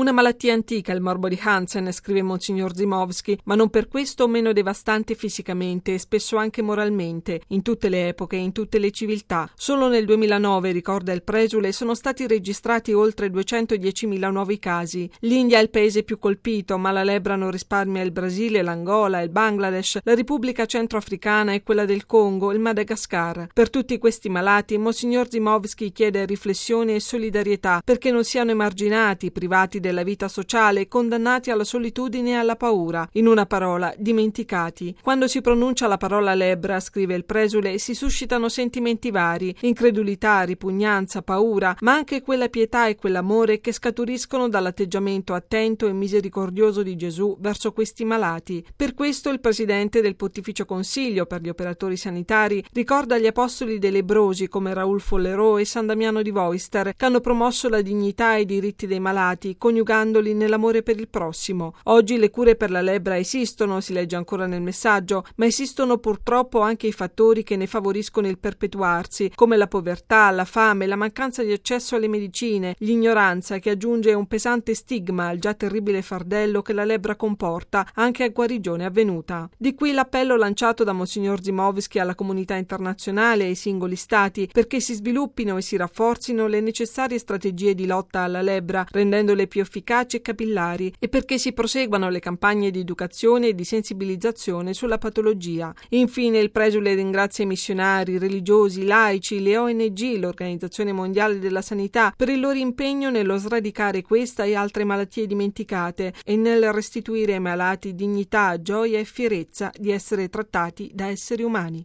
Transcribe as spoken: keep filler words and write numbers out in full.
Una malattia antica, il morbo di Hansen, scrive Monsignor Zimovski, ma non per questo meno devastante fisicamente e spesso anche moralmente, in tutte le epoche e in tutte le civiltà. Solo nel duemilanove, ricorda il presule, sono stati registrati oltre duecentodiecimila nuovi casi. L'India è il paese più colpito, ma la lebbra non risparmia il Brasile, l'Angola, il Bangladesh, la Repubblica Centroafricana e quella del Congo, il Madagascar. Per tutti questi malati, Monsignor Zimovski chiede riflessione e solidarietà perché non siano emarginati, privati della vita sociale, condannati alla solitudine e alla paura. In una parola, dimenticati. Quando si pronuncia la parola lebbra, scrive il presule, si suscitano sentimenti vari, incredulità, ripugnanza, paura, ma anche quella pietà e quell'amore che scaturiscono dall'atteggiamento attento e misericordioso di Gesù verso questi malati. Per questo il presidente del Pontificio Consiglio per gli operatori sanitari ricorda gli apostoli dei lebbrosi come Raoul Follerot e San Damiano di Voister, che hanno promosso la dignità e i diritti dei malati, coniugandoli nell'amore per il prossimo. Oggi le cure per la lebbra esistono, si legge ancora nel messaggio, ma esistono purtroppo anche i fattori che ne favoriscono il perpetuarsi, come la povertà, la fame, la mancanza di accesso alle medicine, l'ignoranza che aggiunge un pesante stigma al già terribile fardello che la lebbra comporta anche a guarigione avvenuta. Di qui l'appello lanciato da Monsignor Zimovski alla comunità internazionale e ai singoli stati perché si sviluppino e si rafforzino le necessarie strategie di lotta alla lebbra, rendendole più efficaci e capillari, e perché si proseguano le campagne di educazione e di sensibilizzazione sulla patologia. Infine il presule ringrazia i missionari, i religiosi, i laici, le O N G, l'Organizzazione Mondiale della Sanità, per il loro impegno nello sradicare questa e altre malattie dimenticate e nel restituire ai malati dignità, gioia e fierezza di essere trattati da esseri umani.